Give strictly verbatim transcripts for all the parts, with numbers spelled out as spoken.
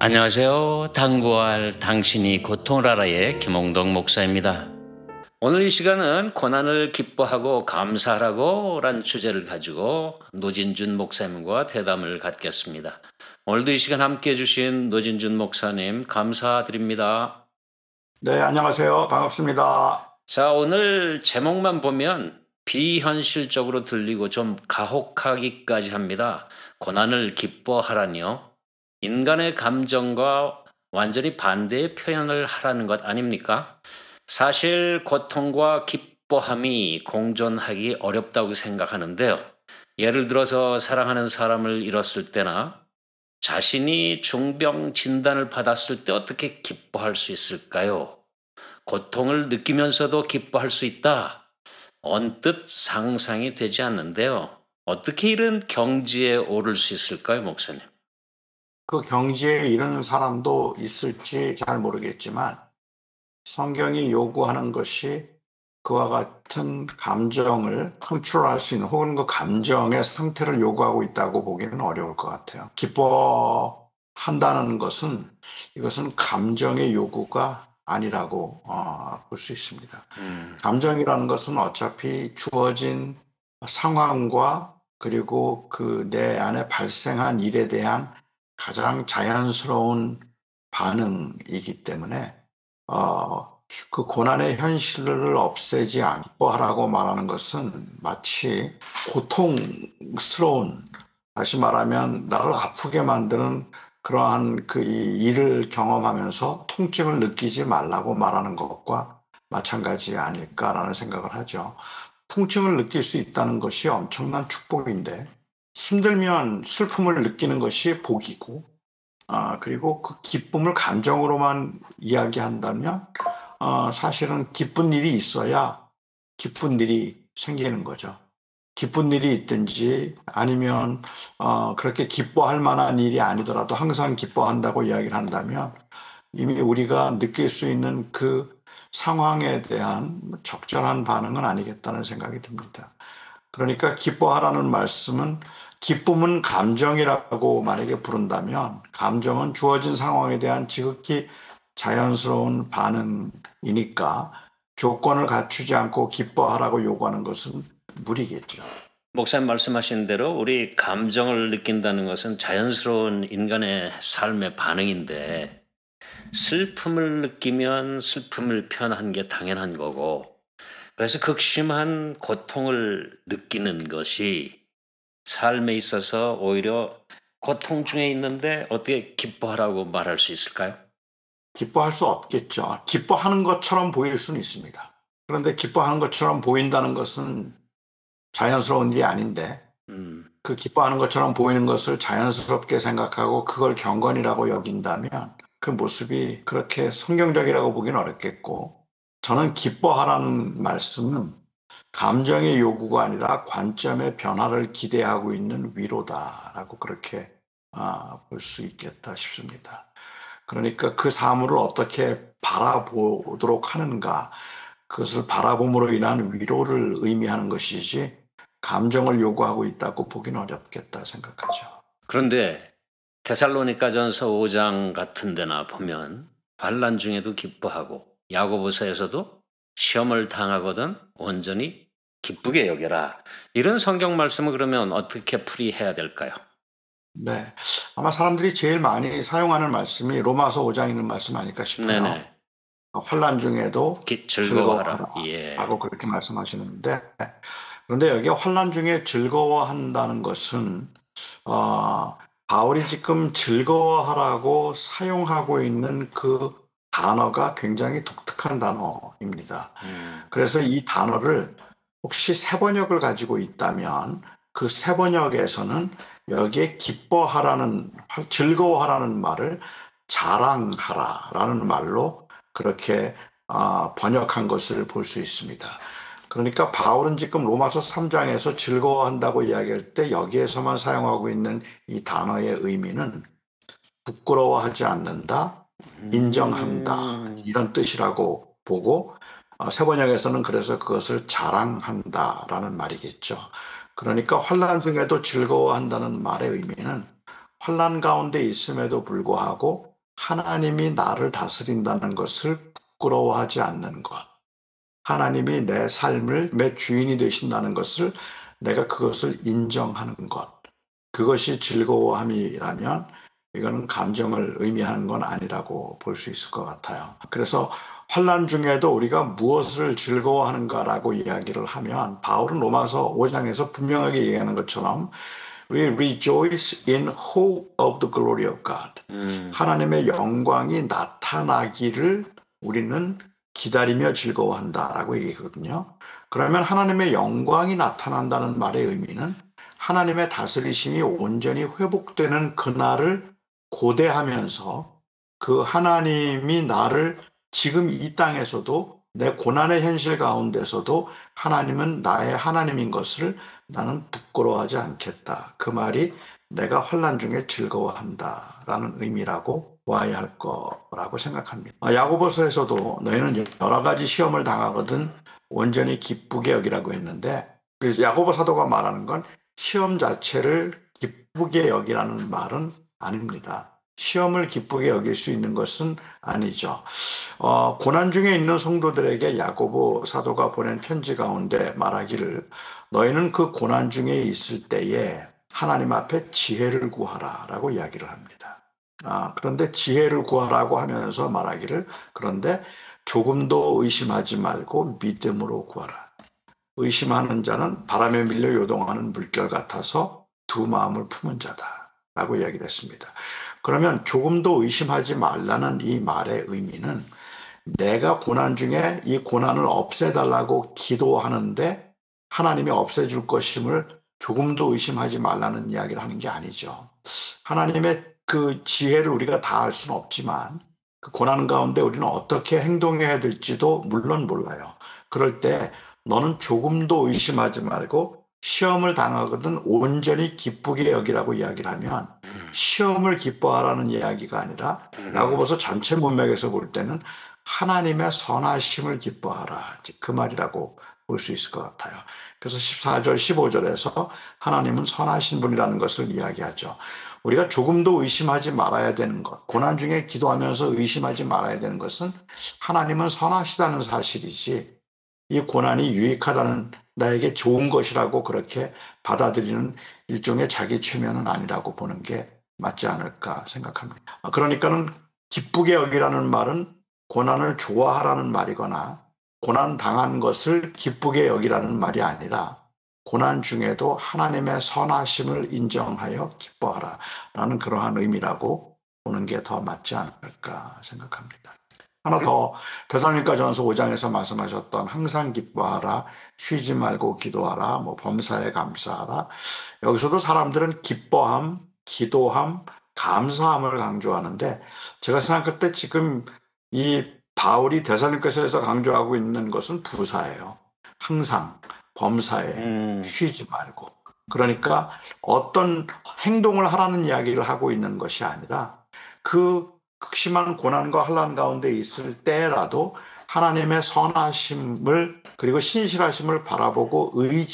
안녕하세요. 당부할 당신이 고통을 알아의 김홍덕 목사입니다. 오늘 이 시간은 고난을 기뻐하고 감사하라고 란 주제를 가지고 노진준 목사님과 대담을 갖겠습니다. 오늘도 이 시간 함께해 주신 노진준 목사님 감사드립니다. 네, 안녕하세요. 반갑습니다. 자, 오늘 제목만 보면 비현실적으로 들리고 좀 가혹하기까지 합니다. 고난을 기뻐하라니요. 인간의 감정과 완전히 반대의 표현을 하라는 것 아닙니까? 사실 고통과 기뻐함이 공존하기 어렵다고 생각하는데요. 예를 들어서 사랑하는 사람을 잃었을 때나 자신이 중병 진단을 받았을 때 어떻게 기뻐할 수 있을까요? 고통을 느끼면서도 기뻐할 수 있다. 언뜻 상상이 되지 않는데요. 어떻게 이런 경지에 오를 수 있을까요, 목사님? 그 경지에 이르는 사람도 있을지 잘 모르겠지만 성경이 요구하는 것이 그와 같은 감정을 컨트롤할 수 있는 혹은 그 감정의 상태를 요구하고 있다고 보기는 어려울 것 같아요. 기뻐한다는 것은 이것은 감정의 요구가 아니라고 어, 볼 수 있습니다. 음. 감정이라는 것은 어차피 주어진 상황과 그리고 그 내 안에 발생한 일에 대한 가장 자연스러운 반응이기 때문에 어, 그 고난의 현실을 없애지 않고 하라고 말하는 것은 마치 고통스러운, 다시 말하면 나를 아프게 만드는 그러한 그 이 일을 경험하면서 통증을 느끼지 말라고 말하는 것과 마찬가지 아닐까라는 생각을 하죠. 통증을 느낄 수 있다는 것이 엄청난 축복인데 힘들면 슬픔을 느끼는 것이 복이고, 아, 그리고 그 기쁨을 감정으로만 이야기한다면 어, 사실은 기쁜 일이 있어야 기쁜 일이 생기는 거죠. 기쁜 일이 있든지 아니면 어, 그렇게 기뻐할 만한 일이 아니더라도 항상 기뻐한다고 이야기를 한다면 이미 우리가 느낄 수 있는 그 상황에 대한 적절한 반응은 아니겠다는 생각이 듭니다. 그러니까 기뻐하라는 말씀은 기쁨은 감정이라고 만약에 부른다면 감정은 주어진 상황에 대한 지극히 자연스러운 반응이니까 조건을 갖추지 않고 기뻐하라고 요구하는 것은 무리겠죠. 목사님 말씀하신 대로 우리 감정을 느낀다는 것은 자연스러운 인간의 삶의 반응인데 슬픔을 느끼면 슬픔을 표현한 게 당연한 거고 그래서 극심한 고통을 느끼는 것이 삶에 있어서 오히려 고통 중에 있는데 어떻게 기뻐하라고 말할 수 있을까요? 기뻐할 수 없겠죠. 기뻐하는 것처럼 보일 수는 있습니다. 그런데 기뻐하는 것처럼 보인다는 것은 자연스러운 일이 아닌데 음, 그 기뻐하는 것처럼 보이는 것을 자연스럽게 생각하고 그걸 경건이라고 여긴다면 그 모습이 그렇게 성경적이라고 보기는 어렵겠고, 저는 기뻐하라는 말씀은 감정의 요구가 아니라 관점의 변화를 기대하고 있는 위로다라고 그렇게 아, 볼 수 있겠다 싶습니다. 그러니까 그 사물을 어떻게 바라보도록 하는가, 그것을 바라봄으로 인한 위로를 의미하는 것이지 감정을 요구하고 있다고 보기는 어렵겠다 생각하죠. 그런데 데살로니가전서 오 장 같은 데나 보면 환난 중에도 기뻐하고 야고보서에서도 시험을 당하거든 온전히 기쁘게 여겨라. 이런 성경 말씀을 그러면 어떻게 풀이해야 될까요? 네, 아마 사람들이 제일 많이 사용하는 말씀이 로마서 오 장에 있는 말씀 아닐까 싶어요. 네네. 환난 중에도 기, 즐거워하라. 예. 즐거워하라고 그렇게 말씀하시는데, 그런데 여기 환난 중에 즐거워한다는 것은 어, 바울이 지금 즐거워하라고 사용하고 있는 그 단어가 굉장히 독특한 단어입니다. 음. 그래서 이 단어를 혹시 세 번역을 가지고 있다면 그 세 번역에서는 여기에 기뻐하라는, 즐거워하라는 말을 자랑하라라는 말로 그렇게 아, 번역한 것을 볼 수 있습니다. 그러니까 바울은 지금 로마서 삼 장에서 즐거워한다고 이야기할 때 여기에서만 사용하고 있는 이 단어의 의미는 부끄러워하지 않는다, 인정한다, 음. 이런 뜻이라고 보고 어, 세번역에서는 그래서 그것을 자랑한다라는 말이겠죠. 그러니까 환난 중에도 즐거워한다는 말의 의미는 환난 가운데 있음에도 불구하고 하나님이 나를 다스린다는 것을 부끄러워하지 않는 것. 하나님이 내 삶을 내 주인이 되신다는 것을 내가 그것을 인정하는 것. 그것이 즐거워함이라면 이거는 감정을 의미하는 건 아니라고 볼 수 있을 것 같아요. 그래서 환난 중에도 우리가 무엇을 즐거워하는가라고 이야기를 하면 바울은 로마서 오 장에서 분명하게 얘기하는 것처럼 We rejoice in hope of the glory of God. 음. 하나님의 영광이 나타나기를 우리는 기다리며 즐거워한다라고 얘기하거든요. 그러면 하나님의 영광이 나타난다는 말의 의미는 하나님의 다스리심이 온전히 회복되는 그날을 고대하면서 그 하나님이 나를 지금 이 땅에서도 내 고난의 현실 가운데서도 하나님은 나의 하나님인 것을 나는 부끄러워하지 않겠다. 그 말이 내가 환난 중에 즐거워한다라는 의미라고 와야 할 거라고 생각합니다. 야고보서에서도 너희는 여러 가지 시험을 당하거든 온전히 기쁘게 여기라고 했는데, 그래서 야고보 사도가 말하는 건 시험 자체를 기쁘게 여기라는 말은 아닙니다. 시험을 기쁘게 여길 수 있는 것은 아니죠. 어, 고난 중에 있는 성도들에게 야고보 사도가 보낸 편지 가운데 말하기를 너희는 그 고난 중에 있을 때에 하나님 앞에 지혜를 구하라 라고 이야기를 합니다. 아, 그런데 지혜를 구하라고 하면서 말하기를 그런데 조금도 의심하지 말고 믿음으로 구하라. 의심하는 자는 바람에 밀려 요동하는 물결 같아서 두 마음을 품은 자다 라고 이야기를 했습니다. 그러면 조금도 의심하지 말라는 이 말의 의미는 내가 고난 중에 이 고난을 없애달라고 기도하는데 하나님이 없애줄 것임을 조금도 의심하지 말라는 이야기를 하는 게 아니죠. 하나님의 그 지혜를 우리가 다 알 수는 없지만 그 고난 가운데 우리는 어떻게 행동해야 될지도 물론 몰라요. 그럴 때 너는 조금도 의심하지 말고 시험을 당하거든 온전히 기쁘게 여기라고 이야기를 하면 시험을 기뻐하라는 이야기가 아니라 야고보서 전체 문맥에서 볼 때는 하나님의 선하심을 기뻐하라. 그 말이라고 볼 수 있을 것 같아요. 그래서 십사 절, 십오 절에서 하나님은 선하신 분이라는 것을 이야기하죠. 우리가 조금도 의심하지 말아야 되는 것, 고난 중에 기도하면서 의심하지 말아야 되는 것은 하나님은 선하시다는 사실이지 이 고난이 유익하다는 나에게 좋은 것이라고 그렇게 받아들이는 일종의 자기 최면은 아니라고 보는 게 맞지 않을까 생각합니다. 그러니까는 기쁘게 여기라는 말은 고난을 좋아하라는 말이거나 고난 당한 것을 기쁘게 여기라는 말이 아니라 고난 중에도 하나님의 선하심을 인정하여 기뻐하라 라는 그러한 의미라고 보는 게 더 맞지 않을까 생각합니다. 하나 더 데살로니가전서 오 장에서 말씀하셨던 항상 기뻐하라, 쉬지 말고 기도하라, 뭐 범사에 감사하라. 여기서도 사람들은 기뻐함, 기도함, 감사함을 강조하는데 제가 생각할 때 지금 이 바울이 데살로니가서에서 강조하고 있는 것은 부사예요. 항상 범사에 음. 쉬지 말고. 그러니까 어떤 행동을 하라는 이야기를 하고 있는 것이 아니라 그 극심한 고난과 환난 가운데 있을 때라도 하나님의 선하심을 그리고 신실하심을 바라보고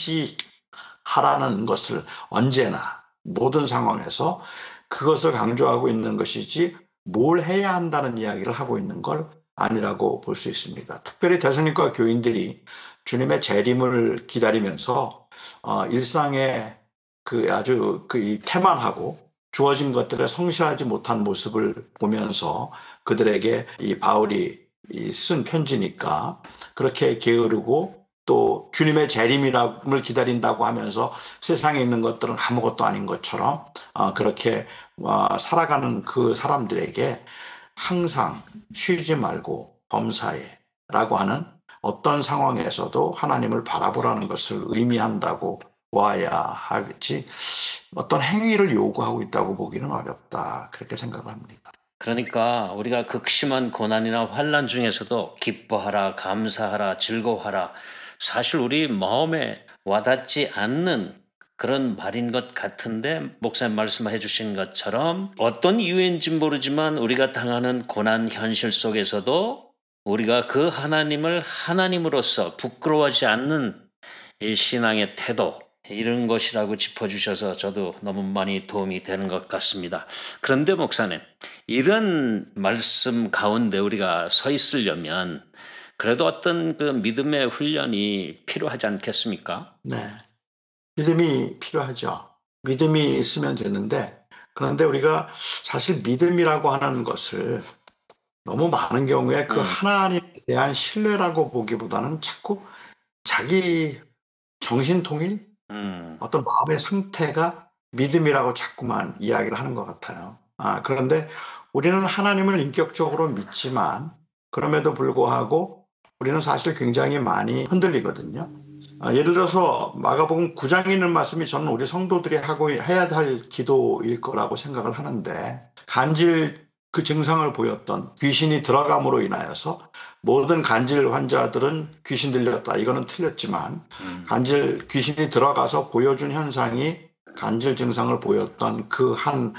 의지하라는 것을 언제나 모든 상황에서 그것을 강조하고 있는 것이지 뭘 해야 한다는 이야기를 하고 있는 걸 아니라고 볼 수 있습니다. 특별히 데살로니가 교인들이 주님의 재림을 기다리면서 어, 일상의 그 아주 그 태만하고 주어진 것들에 성실하지 못한 모습을 보면서 그들에게 이 바울이 쓴 편지니까 그렇게 게으르고 또 주님의 재림을 기다린다고 하면서 세상에 있는 것들은 아무것도 아닌 것처럼 그렇게 살아가는 그 사람들에게 항상 쉬지 말고 범사에 라고 하는 어떤 상황에서도 하나님을 바라보라는 것을 의미한다고 보아야 하겠지 어떤 행위를 요구하고 있다고 보기는 어렵다 그렇게 생각을 합니다. 그러니까 우리가 극심한 고난이나 환난 중에서도 기뻐하라, 감사하라, 즐거워하라 사실 우리 마음에 와닿지 않는 그런 말인 것 같은데 목사님 말씀해 주신 것처럼 어떤 이유인지 모르지만 우리가 당하는 고난 현실 속에서도 우리가 그 하나님을 하나님으로서 부끄러워하지 않는 이 신앙의 태도 이런 것이라고 짚어주셔서 저도 너무 많이 도움이 되는 것 같습니다. 그런데 목사님, 이런 말씀 가운데 우리가 서 있으려면 그래도 어떤 그 믿음의 훈련이 필요하지 않겠습니까? 네. 믿음이 필요하죠. 믿음이 있으면 되는데, 그런데 우리가 사실 믿음이라고 하는 것을 너무 많은 경우에 그 음. 하나님에 대한 신뢰라고 보기보다는 자꾸 자기 정신통일, 음. 어떤 마음의 상태가 믿음이라고 자꾸만 이야기를 하는 것 같아요. 아, 그런데 우리는 하나님을 인격적으로 믿지만 그럼에도 불구하고 우리는 사실 굉장히 많이 흔들리거든요. 아, 예를 들어서 마가복음 구 장에 있는 말씀이 저는 우리 성도들이 하고 해야 할 기도일 거라고 생각을 하는데, 간질 그 증상을 보였던 귀신이 들어감으로 인하여서 모든 간질 환자들은 귀신 들렸다, 이거는 틀렸지만 음. 간질 귀신이 들어가서 보여준 현상이 간질 증상을 보였던 그 한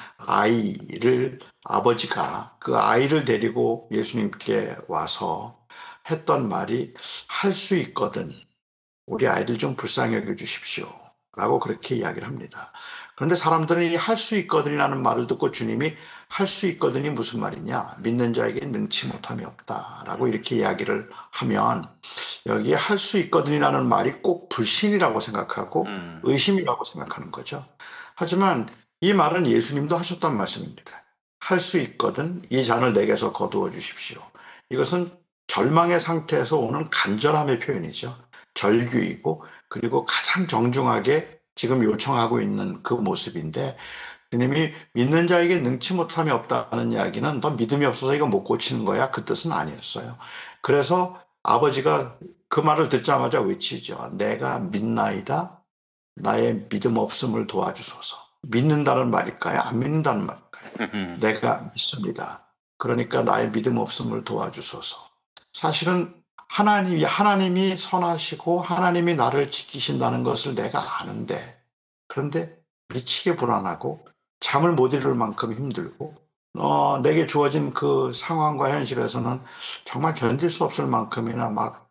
아이를 아버지가 그 아이를 데리고 예수님께 와서 했던 말이, 할 수 있거든 우리 아이를 좀 불쌍히 여겨주십시오 라고 그렇게 이야기를 합니다. 그런데 사람들은 이 할 수 있거든이라는 말을 듣고 주님이 할 수 있거든이 무슨 말이냐, 믿는 자에게 능치 못함이 없다 라고 이렇게 이야기를 하면, 여기에 할 수 있거든이라는 말이 꼭 불신이라고 생각하고 음. 의심이라고 생각하는 거죠. 하지만 이 말은 예수님도 하셨단 말씀입니다. 할 수 있거든 이 잔을 내게서 거두어 주십시오. 이것은 절망의 상태에서 오는 간절함의 표현이죠. 절규이고, 그리고 가장 정중하게 지금 요청하고 있는 그 모습인데, 주님이 믿는 자에게 능치 못함이 없다는 이야기는 너 믿음이 없어서 이거 못 고치는 거야, 그 뜻은 아니었어요. 그래서 아버지가 그 말을 듣자마자 외치죠. 내가 믿나이다, 나의 믿음 없음을 도와주소서. 믿는다는 말일까요? 안 믿는다는 말일까요? 내가 믿습니다. 그러니까 나의 믿음 없음을 도와주소서. 사실은 하나님이, 하나님이 선하시고 하나님이 나를 지키신다는 것을 내가 아는데, 그런데 미치게 불안하고 잠을 못 이룰 만큼 힘들고, 어, 내게 주어진 그 상황과 현실에서는 정말 견딜 수 없을 만큼이나 막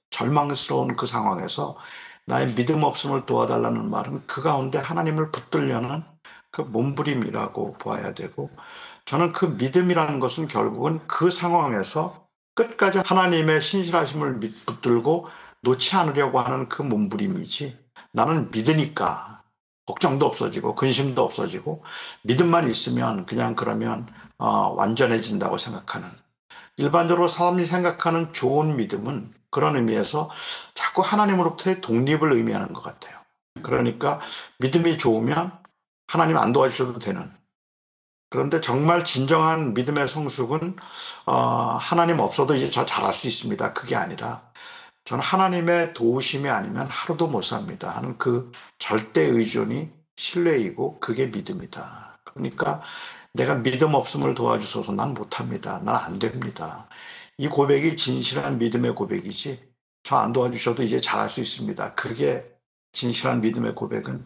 절망스러운 그 상황에서 나의 믿음 없음을 도와달라는 말은 그 가운데 하나님을 붙들려는 그 몸부림이라고 보아야 되고, 저는 그 믿음이라는 것은 결국은 그 상황에서 끝까지 하나님의 신실하심을 붙들고 놓지 않으려고 하는 그 몸부림이지, 나는 믿으니까 걱정도 없어지고 근심도 없어지고 믿음만 있으면 그냥 그러면 어, 완전해진다고 생각하는, 일반적으로 사람이 생각하는 좋은 믿음은 그런 의미에서 자꾸 하나님으로부터의 독립을 의미하는 것 같아요. 그러니까 믿음이 좋으면 하나님 안 도와주셔도 되는, 그런데 정말 진정한 믿음의 성숙은 어, 하나님 없어도 이제 저 잘할 수 있습니다, 그게 아니라 저는 하나님의 도우심이 아니면 하루도 못 삽니다 하는 그 절대 의존이 신뢰이고 그게 믿음이다. 그러니까 내가 믿음 없음을 도와주셔서 난 못합니다, 난 안 됩니다, 이 고백이 진실한 믿음의 고백이지, 저 안 도와주셔도 이제 잘할 수 있습니다, 그게 진실한 믿음의 고백은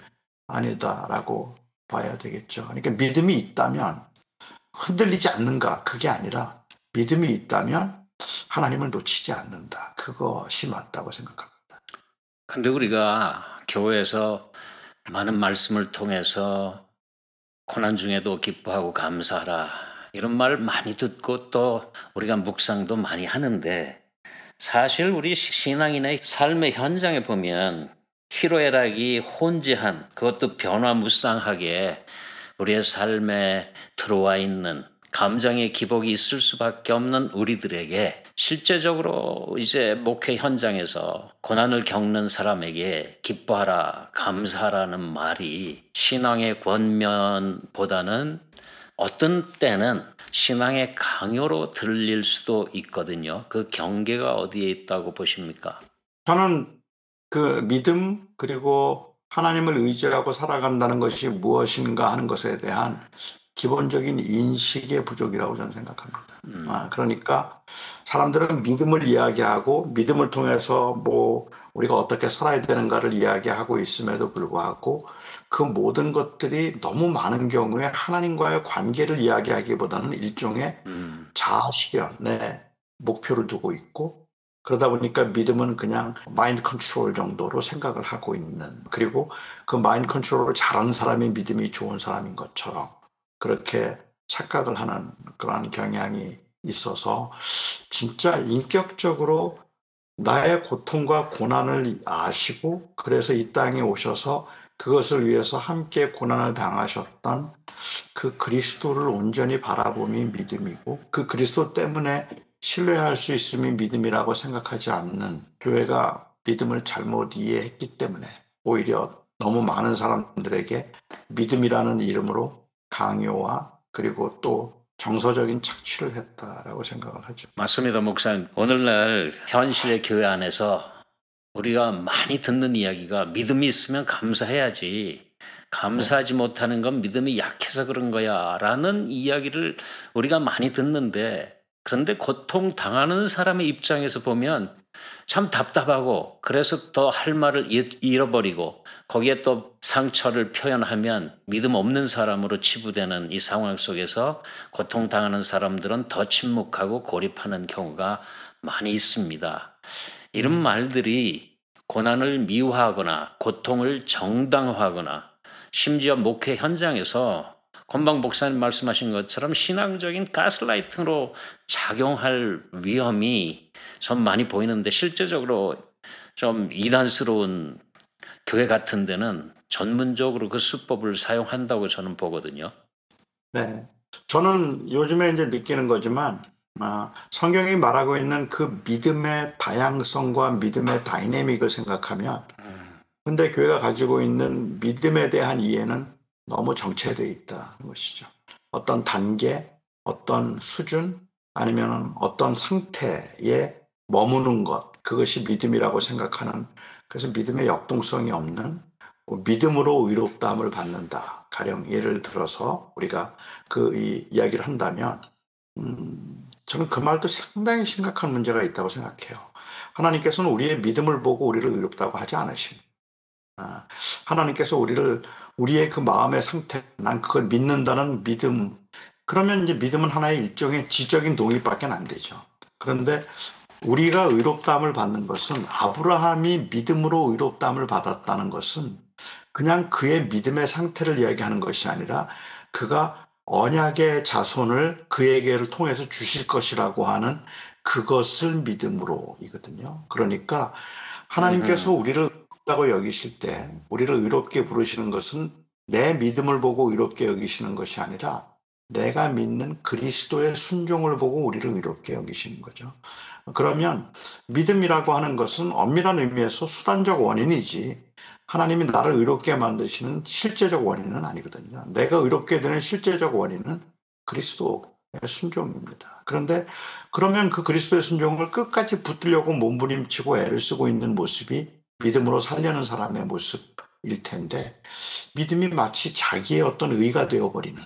아니다라고 봐야 되겠죠. 그러니까 믿음이 있다면 흔들리지 않는가, 그게 아니라 믿음이 있다면 하나님을 놓치지 않는다, 그것이 맞다고 생각합니다. 근데 우리가 교회에서 많은 말씀을 통해서 고난 중에도 기뻐하고 감사하라, 이런 말 많이 듣고 또 우리가 묵상도 많이 하는데, 사실 우리 신앙인의 삶의 현장에 보면 희로애락이 혼재한, 그것도 변화무쌍하게 우리의 삶에 들어와 있는 감정의 기복이 있을 수밖에 없는 우리들에게, 실제적으로 이제 목회 현장에서 고난을 겪는 사람에게 기뻐하라, 감사하라는 말이 신앙의 권면보다는 어떤 때는 신앙의 강요로 들릴 수도 있거든요. 그 경계가 어디에 있다고 보십니까? 저는 그 믿음, 그리고 하나님을 의지하고 살아간다는 것이 무엇인가 하는 것에 대한 기본적인 인식의 부족이라고 저는 생각합니다. 음. 아, 그러니까 사람들은 믿음을 이야기하고 믿음을 통해서 뭐 우리가 어떻게 살아야 되는가를 이야기하고 있음에도 불구하고 그 모든 것들이 너무 많은 경우에 하나님과의 관계를 이야기하기보다는 일종의 음. 자아실현, 내 목표를 두고 있고, 그러다 보니까 믿음은 그냥 마인드 컨트롤 정도로 생각을 하고 있는, 그리고 그 마인드 컨트롤을 잘하는 사람이 믿음이 좋은 사람인 것처럼 그렇게 착각을 하는 그런 경향이 있어서 진짜 인격적으로 나의 고통과 고난을 아시고 그래서 이 땅에 오셔서 그것을 위해서 함께 고난을 당하셨던 그 그리스도를 온전히 바라봄이 믿음이고, 그 그리스도 때문에 신뢰할 수 있음이 믿음이라고 생각하지 않는 교회가 믿음을 잘못 이해했기 때문에 오히려 너무 많은 사람들에게 믿음이라는 이름으로 강요와 그리고 또 정서적인 착취를 했다라고 생각을 하죠. 맞습니다, 목사님. 오늘날 현실의 교회 안에서 우리가 많이 듣는 이야기가 믿음이 있으면 감사해야지. 감사하지 네. 못하는 건 믿음이 약해서 그런 거야 라는 이야기를 우리가 많이 듣는데, 그런데 고통 당하는 사람의 입장에서 보면 참 답답하고, 그래서 더 할 말을 잃어버리고 거기에 또 상처를 표현하면 믿음 없는 사람으로 치부되는 이 상황 속에서 고통 당하는 사람들은 더 침묵하고 고립하는 경우가 많이 있습니다. 이런 말들이 고난을 미화하거나 고통을 정당화하거나 심지어 목회 현장에서 권방 목사님 말씀하신 것처럼 신앙적인 가스라이팅으로 작용할 위험이 좀 많이 보이는데, 실제적으로 좀 이단스러운 교회 같은 데는 전문적으로 그 수법을 사용한다고 저는 보거든요. 네. 저는 요즘에 이제 느끼는 거지만 아, 성경이 말하고 있는 그 믿음의 다양성과 믿음의 다이내믹을 생각하면 근데 교회가 가지고 있는 믿음에 대한 이해는 너무 정체되어 있다는 것이죠. 어떤 단계, 어떤 수준, 아니면 어떤 상태에 머무는 것, 그것이 믿음이라고 생각하는, 그래서 믿음의 역동성이 없는, 믿음으로 의롭다함을 받는다. 가령 예를 들어서 우리가 그 이 이야기를 한다면 음, 저는 그 말도 상당히 심각한 문제가 있다고 생각해요. 하나님께서는 우리의 믿음을 보고 우리를 의롭다고 하지 않으십니다. 아, 하나님께서 우리를, 우리의 그 마음의 상태, 난 그걸 믿는다는 믿음, 그러면 이제 믿음은 하나의 일종의 지적인 동의밖에 안 되죠. 그런데 우리가 의롭다함을 받는 것은, 아브라함이 믿음으로 의롭다함을 받았다는 것은 그냥 그의 믿음의 상태를 이야기하는 것이 아니라 그가 언약의 자손을 그에게를 통해서 주실 것이라고 하는 그것을 믿음으로이거든요. 그러니까 하나님께서 우리를 의롭다고 여기실 때 우리를 의롭게 부르시는 것은 내 믿음을 보고 의롭게 여기시는 것이 아니라 내가 믿는 그리스도의 순종을 보고 우리를 의롭게 여기시는 거죠. 그러면 믿음이라고 하는 것은 엄밀한 의미에서 수단적 원인이지 하나님이 나를 의롭게 만드시는 실제적 원인은 아니거든요. 내가 의롭게 되는 실제적 원인은 그리스도의 순종입니다. 그런데 그러면 그 그리스도의 순종을 끝까지 붙들려고 몸부림치고 애를 쓰고 있는 모습이 믿음으로 살려는 사람의 모습일 텐데, 믿음이 마치 자기의 어떤 의가 되어버리는,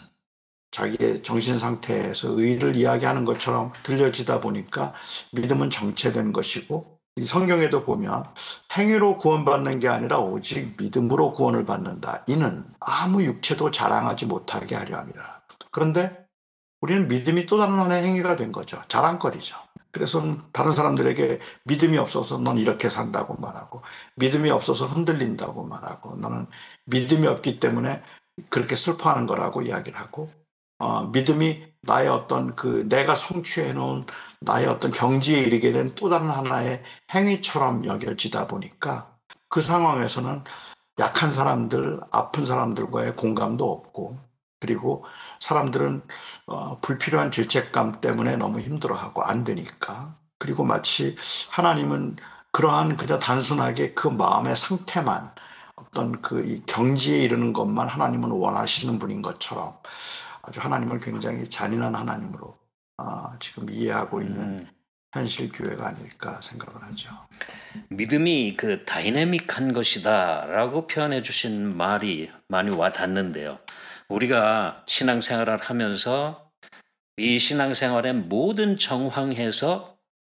자기의 정신 상태에서 의를 이야기하는 것처럼 들려지다 보니까 믿음은 정체된 것이고, 이 성경에도 보면 행위로 구원받는 게 아니라 오직 믿음으로 구원을 받는다. 이는 아무 육체도 자랑하지 못하게 하려 함이라. 그런데 우리는 믿음이 또 다른 하나의 행위가 된 거죠. 자랑거리죠. 그래서 다른 사람들에게 믿음이 없어서 넌 이렇게 산다고 말하고, 믿음이 없어서 흔들린다고 말하고, 너는 믿음이 없기 때문에 그렇게 슬퍼하는 거라고 이야기를 하고, 어, 믿음이 나의 어떤 그 내가 성취해 놓은 나의 어떤 경지에 이르게 된 또 다른 하나의 행위처럼 여겨지다 보니까 그 상황에서는 약한 사람들, 아픈 사람들과의 공감도 없고, 그리고 사람들은 어, 불필요한 죄책감 때문에 너무 힘들어하고 안 되니까, 그리고 마치 하나님은 그러한 그냥 단순하게 그 마음의 상태만, 어떤 그 이 경지에 이르는 것만 하나님은 원하시는 분인 것처럼 아주 하나님을 굉장히 잔인한 하나님으로 어, 지금 이해하고 있는 음. 현실 교회가 아닐까 생각을 하죠. 믿음이 그 다이내믹한 것이다라고 표현해 주신 말이 많이 와 닿는데요. 우리가 신앙생활을 하면서 이 신앙생활의 모든 정황에서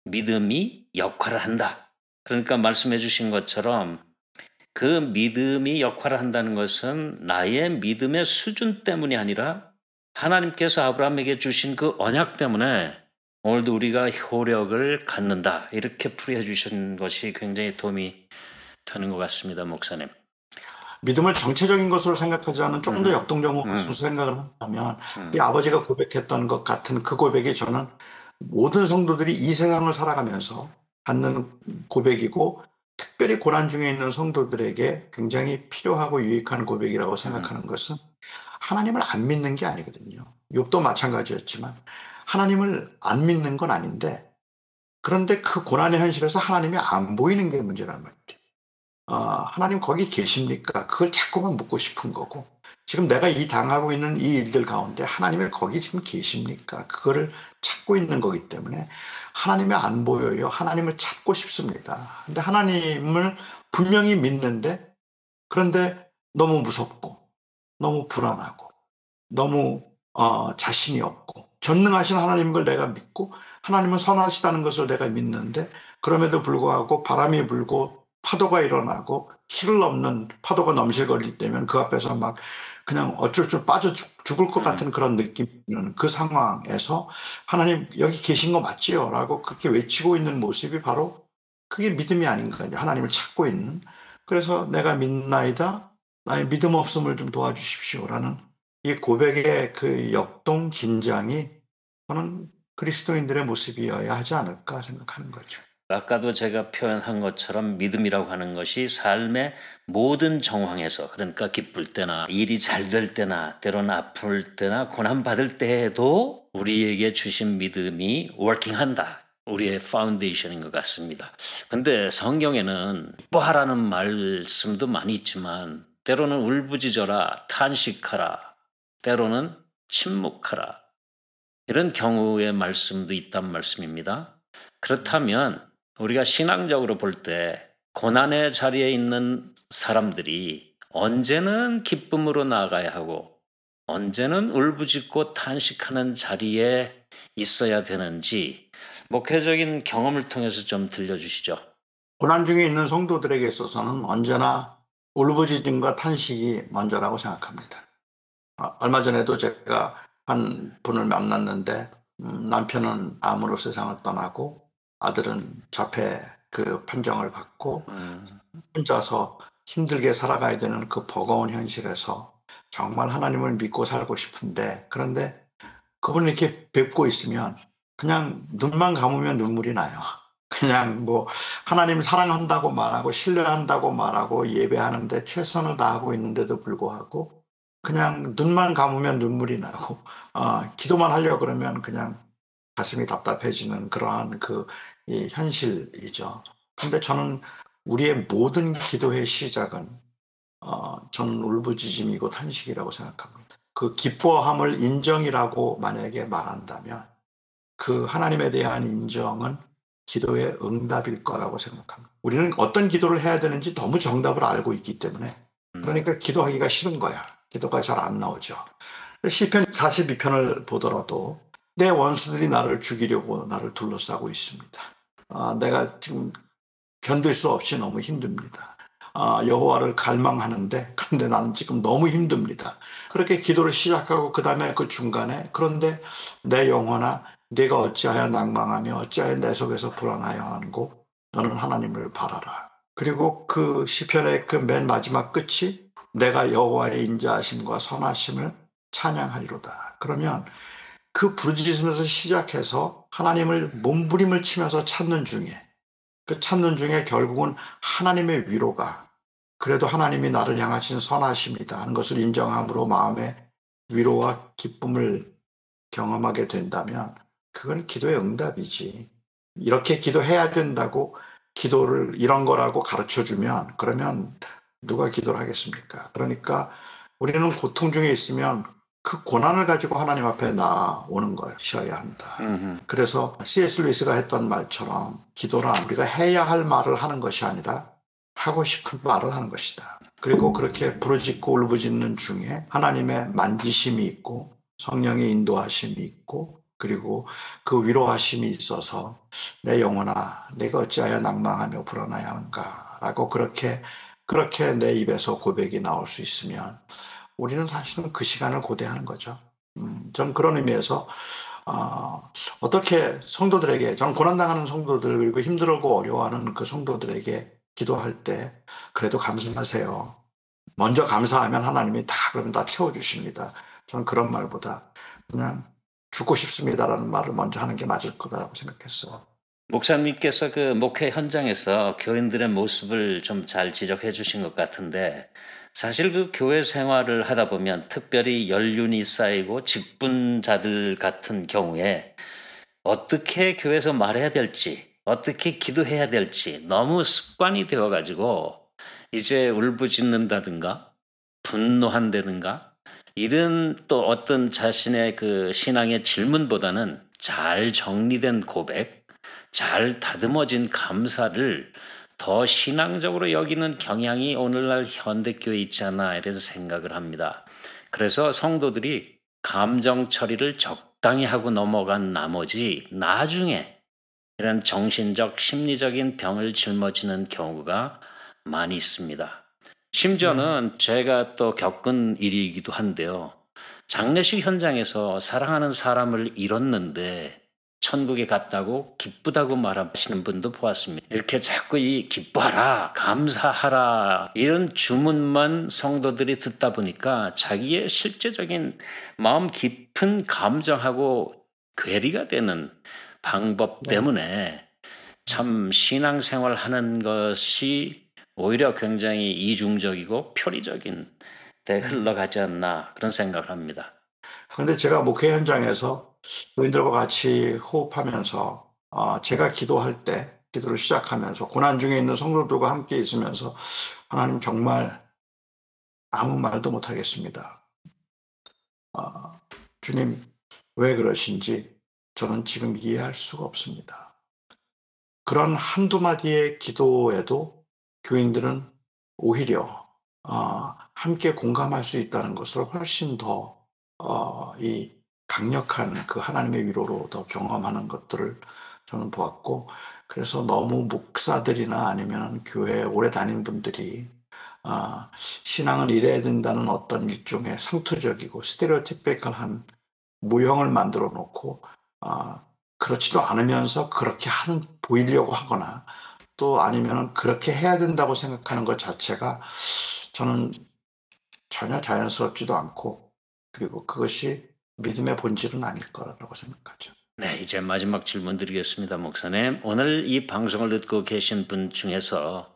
믿음이 역할을 한다. 그러니까 말씀해 주신 것처럼 그 믿음이 역할을 한다는 것은 나의 믿음의 수준 때문이 아니라 하나님께서 아브라함에게 주신 그 언약 때문에 오늘도 우리가 효력을 갖는다 이렇게 풀이해 주신 것이 굉장히 도움이 되는 것 같습니다, 목사님. 믿음을 정체적인 것으로 생각하지 않은 조금 더 음, 역동적인 음, 것으로 생각을 한다면 음, 이 아버지가 고백했던 것 같은 그 고백이 저는 모든 성도들이 이 세상을 살아가면서 갖는 고백이고 특별히 고난 중에 있는 성도들에게 굉장히 필요하고 유익한 고백이라고 생각하는 것은 하나님을 안 믿는 게 아니거든요. 욥도 마찬가지였지만 하나님을 안 믿는 건 아닌데 그런데 그 고난의 현실에서 하나님이 안 보이는 게 문제란 말이에요. 어, 하나님 거기 계십니까? 그걸 자꾸만 묻고 싶은 거고 지금 내가 이 당하고 있는 이 일들 가운데 하나님이 거기 지금 계십니까? 그거를 찾고 있는 거기 때문에 하나님이 안 보여요. 하나님을 찾고 싶습니다. 근데 하나님을 분명히 믿는데 그런데 너무 무섭고 너무 불안하고 너무 어, 자신이 없고 전능하신 하나님인 걸 내가 믿고 하나님은 선하시다는 것을 내가 믿는데 그럼에도 불구하고 바람이 불고 파도가 일어나고 키를 넘는 파도가 넘실거릴 때면 그 앞에서 막 그냥 어쩔 줄 빠져 죽- 죽을 것 같은 그런 느낌이는 그 상황에서 하나님 여기 계신 거 맞지요? 라고 그렇게 외치고 있는 모습이 바로 그게 믿음이 아닌가. 하나님을 찾고 있는. 그래서 내가 믿나이다. 나의 믿음 없음을 좀 도와주십시오라는 이 고백의 그 역동 긴장이 저는 그리스도인들의 모습이어야 하지 않을까 생각하는 거죠. 아까도 제가 표현한 것처럼 믿음이라고 하는 것이 삶의 모든 정황에서 그러니까 기쁠 때나 일이 잘 될 때나 때로는 아플 때나 고난 받을 때에도 우리에게 주신 믿음이 워킹한다. 우리의 파운데이션인 것 같습니다. 근데 성경에는 기뻐하라는 말씀도 많이 있지만 때로는 울부짖어라, 탄식하라, 때로는 침묵하라 이런 경우의 말씀도 있단 말씀입니다. 그렇다면 우리가 신앙적으로 볼 때 고난의 자리에 있는 사람들이 언제는 기쁨으로 나아가야 하고 언제는 울부짖고 탄식하는 자리에 있어야 되는지 목회적인 경험을 통해서 좀 들려주시죠. 고난 중에 있는 성도들에게 있어서는 언제나 울부짖음과 탄식이 먼저라고 생각합니다. 아, 얼마 전에도 제가 한 분을 만났는데 음, 남편은 암으로 세상을 떠나고 아들은 자폐 그 판정을 받고 음, 혼자서 힘들게 살아가야 되는 그 버거운 현실에서 정말 하나님을 믿고 살고 싶은데 그런데 그분을 이렇게 뵙고 있으면 그냥 눈만 감으면 눈물이 나요. 그냥 뭐 하나님 사랑한다고 말하고 신뢰한다고 말하고 예배하는데 최선을 다하고 있는데도 불구하고 그냥 눈만 감으면 눈물이 나고 어, 기도만 하려고 그러면 그냥 가슴이 답답해지는 그러한 그 이 현실이죠. 근데 저는 우리의 모든 기도의 시작은 어, 저는 울부짖음이고 탄식이라고 생각합니다. 그 기뻐함을 인정이라고 만약에 말한다면 그 하나님에 대한 인정은 기도의 응답일 거라고 생각합니다. 우리는 어떤 기도를 해야 되는지 너무 정답을 알고 있기 때문에 그러니까 기도하기가 싫은 거야. 기도가 잘 안 나오죠. 시편 사십이 편을 보더라도 내 원수들이 나를 죽이려고 나를 둘러싸고 있습니다. 아, 내가 지금 견딜 수 없이 너무 힘듭니다. 아, 여호와를 갈망하는데 그런데 나는 지금 너무 힘듭니다. 그렇게 기도를 시작하고 그 다음에 그 중간에 그런데 내 영혼아 네가 어찌하여 낭망하며 어찌하여 내 속에서 불안하여 하는고 너는 하나님을 바라라. 그리고 그 시편의 그 맨 마지막 끝이 내가 여호와의 인자하심과 선하심을 찬양하리로다. 그러면 그 부르짖으면서 시작해서 하나님을 몸부림을 치면서 찾는 중에 그 찾는 중에 결국은 하나님의 위로가 그래도 하나님이 나를 향하신 선하심이다 하는 것을 인정함으로 마음의 위로와 기쁨을 경험하게 된다면 그건 기도의 응답이지. 이렇게 기도해야 된다고 기도를 이런 거라고 가르쳐주면 그러면 누가 기도를 하겠습니까? 그러니까 우리는 고통 중에 있으면 그 고난을 가지고 하나님 앞에 나오는 것이어야 한다. 음흠. 그래서 씨에스 루이스가 했던 말처럼 기도란 우리가 해야 할 말을 하는 것이 아니라 하고 싶은 말을 하는 것이다. 그리고 그렇게 부르짖고 울부짖는 중에 하나님의 만지심이 있고 성령의 인도하심이 있고 그리고 그 위로하심이 있어서 내 영혼아 내가 어찌하여 낭망하며 불안하여 하는가 라고 그렇게 그렇게 내 입에서 고백이 나올 수 있으면 우리는 사실은 그 시간을 고대하는 거죠. 음, 전 그런 의미에서 어, 어떻게 성도들에게, 저는 고난당하는 성도들 그리고 힘들고 어려워하는 그 성도들에게 기도할 때 그래도 감사하세요. 먼저 감사하면 하나님이 다 그럼 다 채워주십니다. 저는 그런 말보다 그냥 죽고 싶습니다라는 말을 먼저 하는 게 맞을 거다라고 생각했어요. 목사님께서 그 목회 현장에서 교인들의 모습을 좀 잘 지적해 주신 것 같은데, 사실 그 교회 생활을 하다 보면 특별히 연륜이 쌓이고 직분자들 같은 경우에 어떻게 교회에서 말해야 될지, 어떻게 기도해야 될지 너무 습관이 되어가지고 이제 울부짖는다든가 분노한다든가 이런 또 어떤 자신의 그 신앙의 질문보다는 잘 정리된 고백, 잘 다듬어진 감사를 더 신앙적으로 여기는 경향이 오늘날 현대교회에 있지 않나 이래서 생각을 합니다. 그래서 성도들이 감정 처리를 적당히 하고 넘어간 나머지 나중에 이런 정신적, 심리적인 병을 짊어지는 경우가 많이 있습니다. 심지어는 제가 또 겪은 일이기도 한데요. 장례식 현장에서 사랑하는 사람을 잃었는데 천국에 갔다고 기쁘다고 말하시는 분도 보았습니다. 이렇게 자꾸 이 기뻐하라, 감사하라 이런 주문만 성도들이 듣다 보니까 자기의 실제적인 마음 깊은 감정하고 괴리가 되는 방법 때문에 참 신앙생활 하는 것이 오히려 굉장히 이중적이고 표리적인 데 흘러가지 않나 그런 생각을 합니다. 그런데 제가 목회 현장에서 교인들과 같이 호흡하면서 어, 제가 기도할 때 기도를 시작하면서 고난 중에 있는 성도들과 함께 있으면서 하나님 정말 아무 말도 못하겠습니다. 어, 주님 왜 그러신지 저는 지금 이해할 수가 없습니다. 그런 한두 마디의 기도에도 교인들은 오히려 어, 함께 공감할 수 있다는 것을 훨씬 더 어, 이 강력한 그 하나님의 위로로 더 경험하는 것들을 저는 보았고, 그래서 너무 목사들이나 아니면 교회에 오래 다닌 분들이 아, 신앙은 이래야 된다는 어떤 일종의 상투적이고 스테레오티피컬한 모형을 만들어 놓고 아, 그렇지도 않으면서 그렇게 하는 보이려고 하거나 또 아니면 그렇게 해야 된다고 생각하는 것 자체가 저는 전혀 자연스럽지도 않고 그리고 그것이 믿음의 본질은 아닐 거라고 생각하죠. 네, 이제 마지막 질문 드리겠습니다, 목사님. 오늘 이 방송을 듣고 계신 분 중에서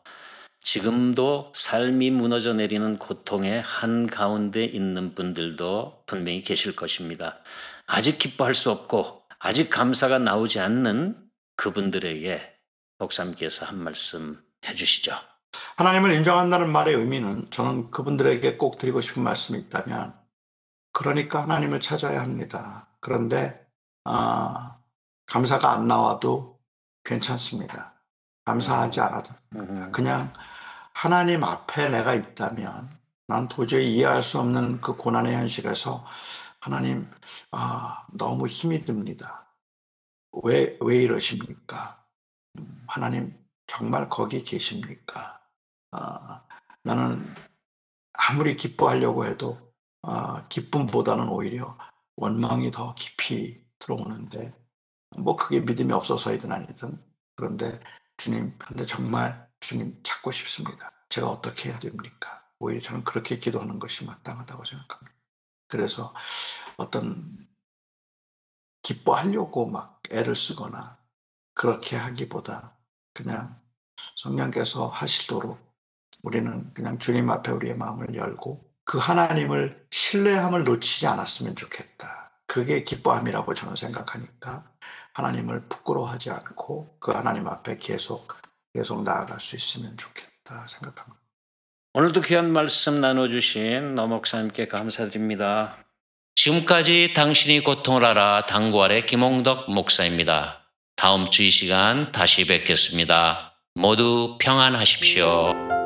지금도 삶이 무너져 내리는 고통의 한가운데 있는 분들도 분명히 계실 것입니다. 아직 기뻐할 수 없고 아직 감사가 나오지 않는 그분들에게 목사님께서 한 말씀 해주시죠. 하나님을 인정한다는 말의 의미는 저는 그분들에게 꼭 드리고 싶은 말씀이 있다면 그러니까 하나님을 찾아야 합니다. 그런데 아, 감사가 안 나와도 괜찮습니다. 감사하지 않아도 됩니다. 그냥 하나님 앞에 내가 있다면 난 도저히 이해할 수 없는 그 고난의 현실에서 하나님 아, 너무 힘이 듭니다. 왜, 왜 이러십니까? 음, 하나님 정말 거기 계십니까? 아, 나는 아무리 기뻐하려고 해도 아, 기쁨보다는 오히려 원망이 더 깊이 들어오는데 뭐 그게 믿음이 없어서이든 아니든 그런데 주님, 근데 정말 주님 찾고 싶습니다. 제가 어떻게 해야 됩니까? 오히려 저는 그렇게 기도하는 것이 마땅하다고 생각합니다. 그래서 어떤 기뻐하려고 막 애를 쓰거나 그렇게 하기보다 그냥 성령께서 하시도록 우리는 그냥 주님 앞에 우리의 마음을 열고 그 하나님을 신뢰함을 놓치지 않았으면 좋겠다. 그게 기뻐함이라고 저는 생각하니까 하나님을 부끄러워하지 않고 그 하나님 앞에 계속 계속 나아갈 수 있으면 좋겠다 생각합니다. 오늘도 귀한 말씀 나눠주신 노 목사님께 감사드립니다. 지금까지 당신이 고통을 알아 당구 아래 김홍덕 목사입니다. 다음 주 이 시간 다시 뵙겠습니다. 모두 평안하십시오.